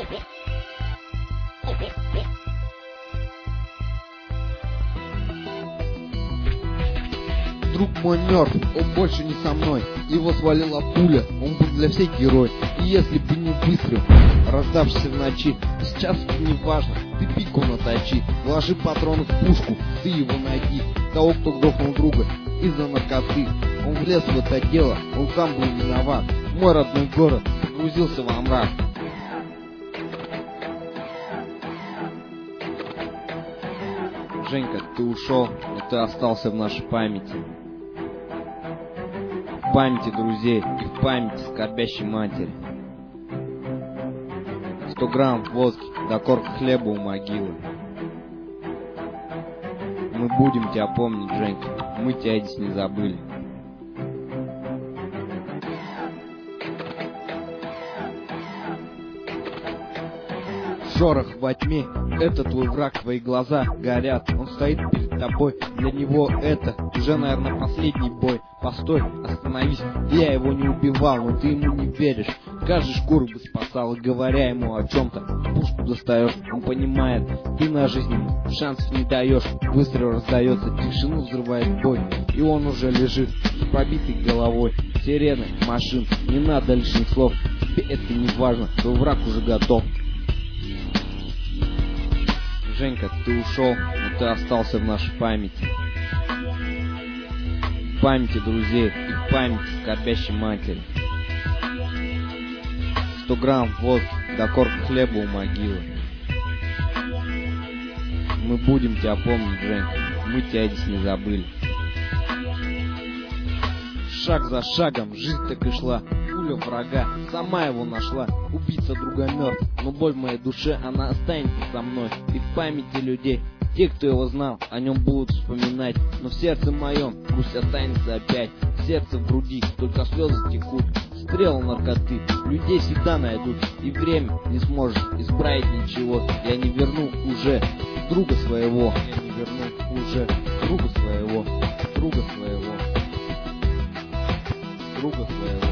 Друг мой мертв, он больше не со мной. Его свалила пуля, он был для всех герой. И если бы не выстрел, раздавшийся в ночи, сейчас это не важно, ты пику наточи. Вложи патроны в пушку, ты его найди. Того, кто грохнул друга из-за наркоты. Он влез в это дело, он сам был виноват. Мой родной город погрузился во мрак. Женька, ты ушел, но ты остался в нашей памяти. В памяти друзей и в памяти скорбящей матери. 100 грамм водки, да корка хлеба у могилы. Мы будем тебя помнить, Женька, мы тебя здесь не забыли. Шорох во тьме, это твой враг, твои глаза горят. Он стоит перед тобой, для него это уже, наверное, последний бой. Постой, остановись, я его не убивал, но ты ему не веришь. Каждый шкуру бы спасал, и говоря ему о чем-то, пушку достаешь, он понимает, ты на жизнь ему шансов не даешь. Выстрел раздается, тишину взрывает бой, и он уже лежит с пробитой головой. Сирены, машин, не надо лишних слов, тебе это не важно, твой враг уже готов. Женька, ты ушел, но ты остался в нашей памяти. В памяти друзей и в памяти скорбящей матери. 100 грамм водки, да корка хлеба у могилы. Мы будем тебя помнить, Женька, мы тебя здесь не забыли. Шаг за шагом жизнь так и шла. Пуля врага сама его нашла. Убийца друга мертв, но боль в моей душе, она останется со мной. И в памяти людей, те, кто его знал, о нем будут вспоминать. Но в сердце моем грусть останется опять. В сердце, в груди только слезы текут. Стрелы наркоты людей всегда найдут. И время не сможет исправить ничего. Я не верну уже друга своего. Я не верну уже друга своего. Друга своего. Друга своего.